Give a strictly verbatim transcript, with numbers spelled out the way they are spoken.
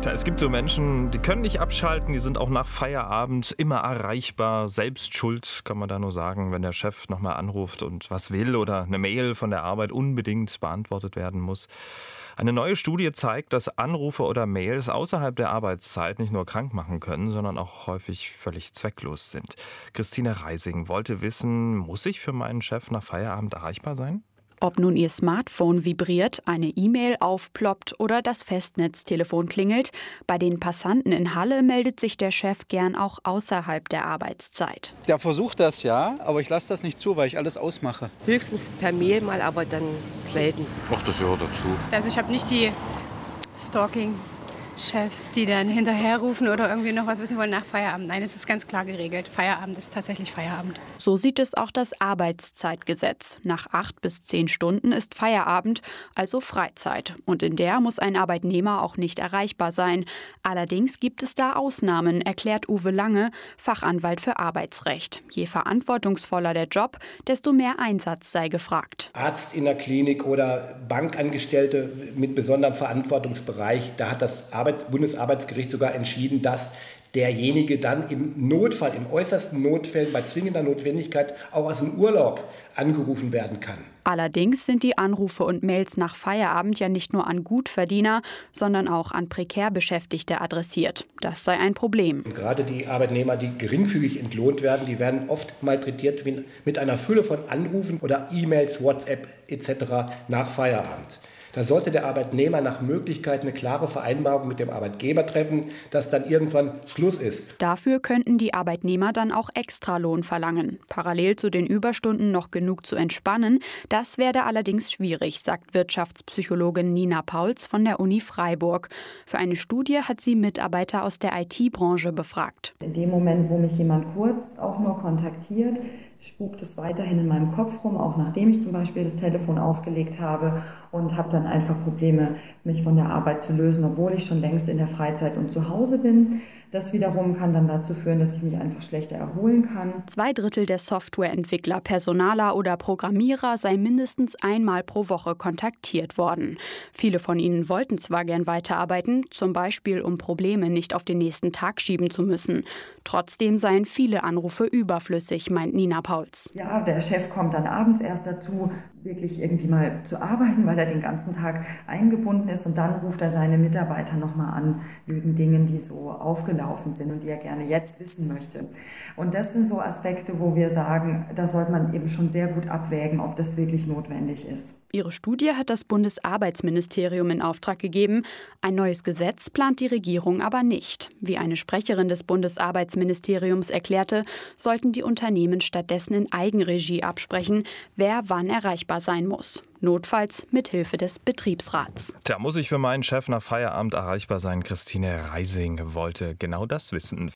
Ja, es gibt so Menschen, die können nicht abschalten, die sind auch nach Feierabend immer erreichbar. Selbst schuld, kann man da nur sagen, wenn der Chef nochmal anruft und was will oder eine Mail von der Arbeit unbedingt beantwortet werden muss. Eine neue Studie zeigt, dass Anrufe oder Mails außerhalb der Arbeitszeit nicht nur krank machen können, sondern auch häufig völlig zwecklos sind. Christine Reising wollte wissen, muss ich für meinen Chef nach Feierabend erreichbar sein? Ob nun Ihr Smartphone vibriert, eine E-Mail aufploppt oder das Festnetztelefon klingelt, bei den Passanten in Halle meldet sich der Chef gern auch außerhalb der Arbeitszeit. Der versucht das ja, aber ich lasse das nicht zu, weil ich alles ausmache. Höchstens per Mail mal, aber dann selten. Ach, das gehört dazu. Also ich habe nicht die Stalking-Chefs, die dann hinterherrufen oder irgendwie noch was wissen wollen nach Feierabend. Nein, es ist ganz klar geregelt. Feierabend ist tatsächlich Feierabend. So sieht es auch das Arbeitszeitgesetz. Nach acht bis zehn Stunden ist Feierabend, also Freizeit. Und in der muss ein Arbeitnehmer auch nicht erreichbar sein. Allerdings gibt es da Ausnahmen, erklärt Uwe Lange, Fachanwalt für Arbeitsrecht. Je verantwortungsvoller der Job, desto mehr Einsatz sei gefragt. Arzt in der Klinik oder Bankangestellte mit besonderem Verantwortungsbereich, da hat das Arbeits- Bundesarbeitsgericht sogar entschieden, dass derjenige dann im Notfall, im äußersten Notfällen, bei zwingender Notwendigkeit auch aus dem Urlaub angerufen werden kann. Allerdings sind die Anrufe und Mails nach Feierabend ja nicht nur an Gutverdiener, sondern auch an prekär Beschäftigte adressiert. Das sei ein Problem. Und gerade die Arbeitnehmer, die geringfügig entlohnt werden, die werden oft malträtiert mit einer Fülle von Anrufen oder E-Mails, WhatsApp et cetera nach Feierabend. Da sollte der Arbeitnehmer nach Möglichkeit eine klare Vereinbarung mit dem Arbeitgeber treffen, dass dann irgendwann Schluss ist. Dafür könnten die Arbeitnehmer dann auch Extralohn verlangen. Parallel zu den Überstunden noch genug zu entspannen, das werde allerdings schwierig, sagt Wirtschaftspsychologin Nina Pauls von der Uni Freiburg. Für eine Studie hat sie Mitarbeiter aus der I T-Branche befragt. In dem Moment, wo mich jemand kurz auch nur kontaktiert, spukt es weiterhin in meinem Kopf rum, auch nachdem ich zum Beispiel das Telefon aufgelegt habe, und habe dann einfach Probleme, mich von der Arbeit zu lösen, obwohl ich schon längst in der Freizeit und zu Hause bin. Das wiederum kann dann dazu führen, dass ich mich einfach schlechter erholen kann. Zwei Drittel der Softwareentwickler, Personaler oder Programmierer sei mindestens einmal pro Woche kontaktiert worden. Viele von ihnen wollten zwar gern weiterarbeiten, zum Beispiel um Probleme nicht auf den nächsten Tag schieben zu müssen. Trotzdem seien viele Anrufe überflüssig, meint Nina Pauls. Ja, der Chef kommt dann abends erst dazu, wirklich irgendwie mal zu arbeiten, weil er den ganzen Tag eingebunden ist, und dann ruft er seine Mitarbeiter nochmal an, wegen Dingen, die so aufgelaufen sind und die er gerne jetzt wissen möchte. Und das sind so Aspekte, wo wir sagen, da sollte man eben schon sehr gut abwägen, ob das wirklich notwendig ist. Ihre Studie hat das Bundesarbeitsministerium in Auftrag gegeben. Ein neues Gesetz plant die Regierung aber nicht. Wie eine Sprecherin des Bundesarbeitsministeriums erklärte, sollten die Unternehmen stattdessen in Eigenregie absprechen, wer wann erreichbar sein muss. Notfalls mit Hilfe des Betriebsrats. Tja, muss ich für meinen Chef nach Feierabend erreichbar sein? Christine Reising wollte genau das wissen.